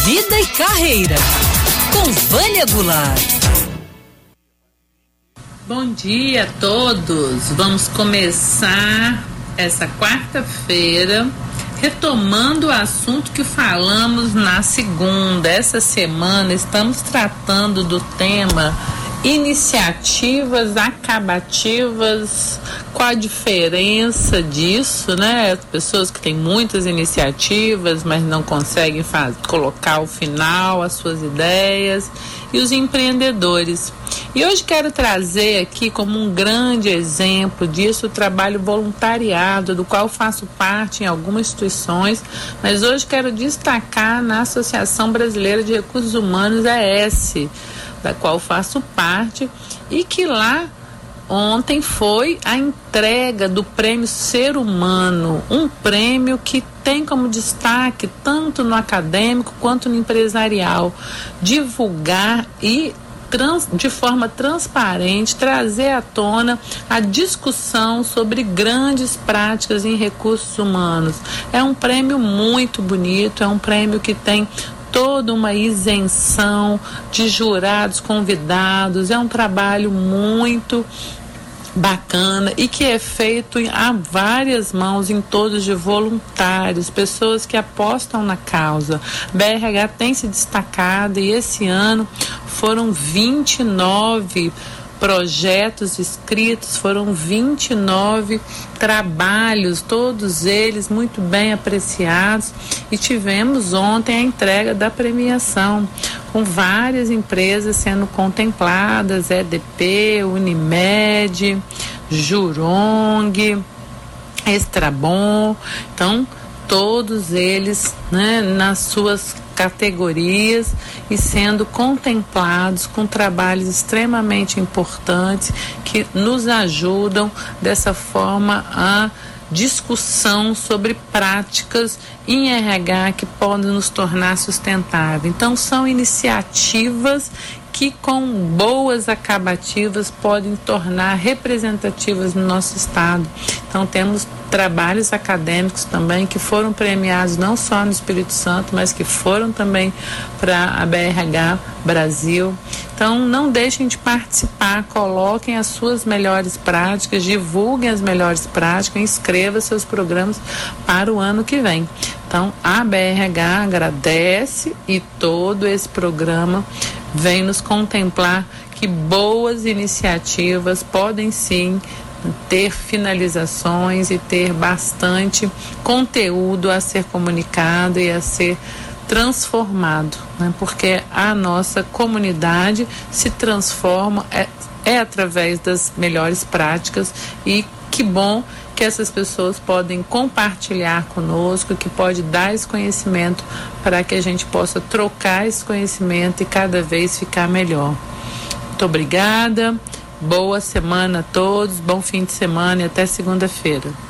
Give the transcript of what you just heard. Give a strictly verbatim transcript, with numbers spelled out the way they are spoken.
Vida e Carreira, com Vânia Goulart. Bom dia a todos. Vamos começar essa quarta-feira retomando o assunto que falamos na segunda. Essa semana estamos tratando do tema iniciativas acabativas. Qual a diferença disso, né? As pessoas que têm muitas iniciativas, mas não conseguem faz, colocar ao final as suas ideias, e os empreendedores. E hoje quero trazer aqui como um grande exemplo disso o trabalho voluntariado, do qual faço parte em algumas instituições, mas hoje quero destacar na Associação Brasileira de Recursos Humanos, A S, da qual faço parte, e que lá ontem foi a entrega do Prêmio Ser Humano, um prêmio que tem como destaque, tanto no acadêmico quanto no empresarial, divulgar e Trans, de forma transparente, trazer à tona a discussão sobre grandes práticas em recursos humanos. É um prêmio muito bonito, é um prêmio que tem toda uma isenção de jurados convidados, é um trabalho muito bacana e que é feito a várias mãos, em todos de voluntários, pessoas que apostam na causa. B R H tem se destacado e esse ano foram vinte e nove projetos escritos, foram vinte e nove trabalhos, todos eles muito bem apreciados, e tivemos ontem a entrega da premiação, com várias empresas sendo contempladas, E D P, Unimed, Jurong, Extrabom, então todos eles, né, nas suas categorias e sendo contemplados com trabalhos extremamente importantes que nos ajudam dessa forma a discussão sobre práticas em R H que podem nos tornar sustentáveis. Então são iniciativas que com boas acabativas podem tornar representativas no nosso estado. Então temos trabalhos acadêmicos também que foram premiados não só no Espírito Santo, mas que foram também para a B R H Brasil. Então não deixem de participar, coloquem as suas melhores práticas, divulguem as melhores práticas, inscrevam seus programas para o ano que vem. Então a B R H agradece e todo esse programa vem nos contemplar que boas iniciativas podem sim ter finalizações e ter bastante conteúdo a ser comunicado e a ser transformado, né? Porque a nossa comunidade se transforma é, é através das melhores práticas, e que bom que essas pessoas podem compartilhar conosco, que pode dar esse conhecimento para que a gente possa trocar esse conhecimento e cada vez ficar melhor. Muito obrigada, boa semana a todos, bom fim de semana e até segunda-feira.